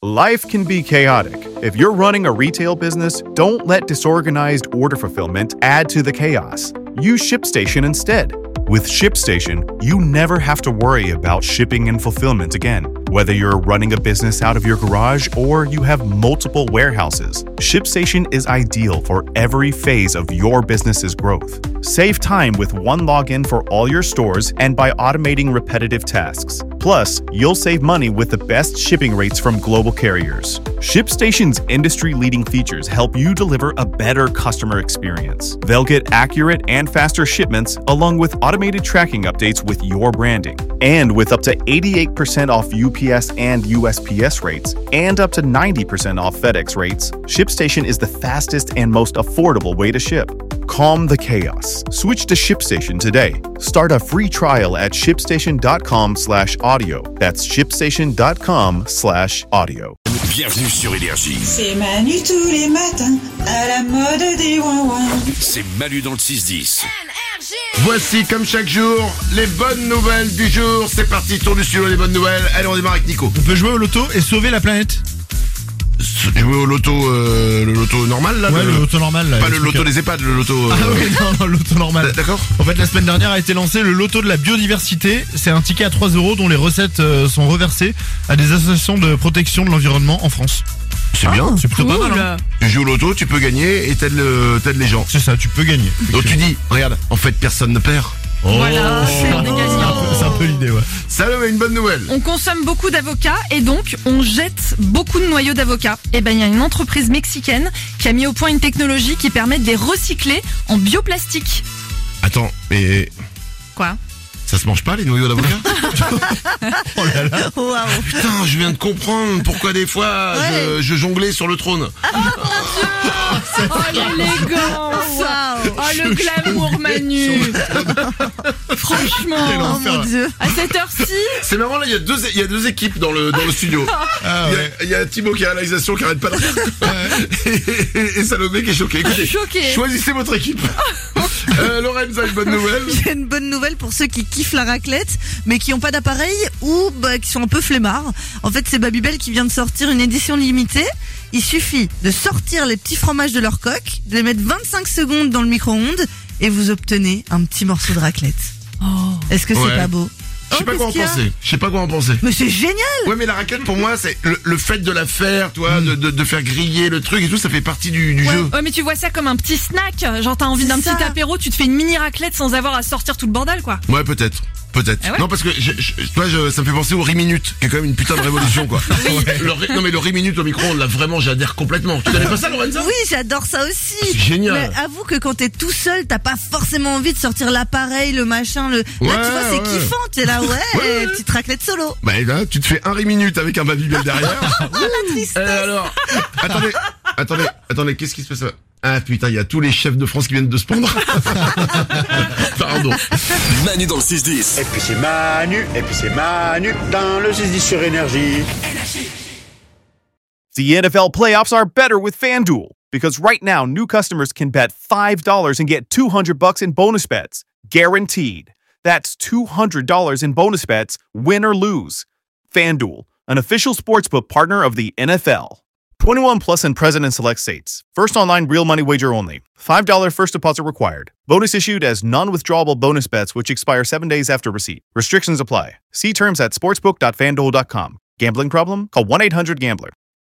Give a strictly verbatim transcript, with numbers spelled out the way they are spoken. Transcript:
Life can be chaotic. If you're running a retail business, don't let disorganized order fulfillment add to the chaos. Use ShipStation instead. With ShipStation, you never have to worry about shipping and fulfillment again. Whether you're running a business out of your garage or you have multiple warehouses, ShipStation is ideal for every phase of your business's growth. Save time with one login for all your stores and by automating repetitive tasks. Plus, you'll save money with the best shipping rates from global carriers. ShipStation's industry-leading features help you deliver a better customer experience. They'll get accurate and faster shipments along with automated tracking updates with your branding. And with up to eighty-eight percent off U P S and U S P S rates and up to ninety percent off FedEx rates, ShipStation is the fastest and most affordable way to ship. Calm the chaos. Switch to ShipStation today. Start a free trial at shipstation.com slash audio. That's shipstation.com slash audio. Bienvenue sur Énergie. C'est Manu tous les matins, à la mode des ouin-ouin. C'est Manu dans le six dix. Voici, comme chaque jour, les bonnes nouvelles du jour. C'est parti, tour du studio, les bonnes nouvelles. Allez, on démarre avec Nico. On peut jouer au loto et sauver la planète. Jouer au loto, euh, le loto normal là. Ouais, le, le loto normal là. Pas le loto des EHPAD, le loto. Euh... Ah oui, non, non, le loto normal. D'accord. En fait, la semaine dernière a été lancé le loto de la biodiversité. C'est un ticket à trois euros dont les recettes euh, sont reversées à des associations de protection de l'environnement en France. C'est ah, bien. C'est plutôt cool. Pas mal. Hein. Tu joues au loto, tu peux gagner et t'aides, le, t'aides les gens. C'est ça, tu peux gagner. Donc tu dis, regarde, en fait personne ne perd. Oh, voilà, c'est des gagnants. C'est un peu l'idée, ouais. Salomé, une bonne nouvelle. On consomme beaucoup d'avocats et donc on jette beaucoup de noyaux d'avocats. Et ben il y a une entreprise mexicaine qui a mis au point une technologie qui permet de les recycler en bioplastique. Attends, mais... Quoi ? Ça se mange pas les noyaux d'avocat? Oh là là. Wow. Putain, je viens de comprendre pourquoi des fois ouais. je, je jonglais sur le trône. Oh mon Dieu. Oh l'élégance. Wow. Oh le glamour Manu. Franchement. Oh mon Dieu. À cette heure-ci. C'est marrant là, il y a deux il y a deux équipes dans le dans le studio. Ah, il, y a, ouais. il y a Thibaut qui a réalisation qui arrête pas de rire. et, et, et Salomé qui est choqué. Écoutez, choqué. Choisissez votre équipe. euh, Lorenz a une bonne nouvelle. J'ai une bonne nouvelle pour ceux qui kiffent la raclette mais qui ont pas d'appareil ou bah, qui sont un peu flemmards. En fait, c'est Babybel qui vient de sortir une édition limitée. Il suffit de sortir les petits fromages de leur coque, de les mettre vingt-cinq secondes dans le micro-ondes et vous obtenez un petit morceau de raclette. Oh. Est-ce que c'est ouais. pas beau? Je sais oh, pas quoi en penser. Je sais pas quoi en penser. Mais c'est génial. Ouais, mais la raclette pour moi, c'est le, le fait de la faire, toi, mm. de, de, de faire griller le truc et tout, ça fait partie du, du ouais. jeu. Ouais, mais tu vois ça comme un petit snack. Genre t'as envie c'est d'un ça. petit apéro, tu te fais une mini raclette sans avoir à sortir tout le bordel, quoi. Ouais, peut-être. Peut-être. Ah ouais. Non, parce que je, je, toi, je, ça me fait penser au riz minute, qui est quand même une putain de révolution, quoi. Oui. Le, non, mais le riz minute au micro-ondes, là, vraiment, j'adhère complètement. Tu connais pas ça, Lorenza? Oui, j'adore ça aussi. C'est génial. Mais avoue que quand t'es tout seul, t'as pas forcément envie de sortir l'appareil, le machin, le. Ouais, là, tu vois, c'est ouais. kiffant. T'es là, ouais, ouais. Petite raclette solo. Bah, là, tu te fais un riz minute avec un Babybel derrière. Oh, la tristesse. Euh, alors, attendez, attendez, attendez, qu'est-ce qui se passe là? Ah putain, il y a tous les chefs de France qui viennent de se pendre. Pardon. Manu dans le six dix. Et puis c'est Manu, et puis c'est Manu dans le six dix sur Énergie. The N F L playoffs are better with FanDuel because right now new customers can bet five dollars and get two hundred bucks in bonus bets, guaranteed. That's two hundred dollars in bonus bets, win or lose. FanDuel, an official sportsbook partner of the N F L. twenty-one plus and present in select states. First online real money wager only. five dollars first deposit required. Bonus issued as non-withdrawable bonus bets which expire seven days after receipt. Restrictions apply. See terms at sportsbook dot fanduel dot com. Gambling problem? Call one eight hundred gambler.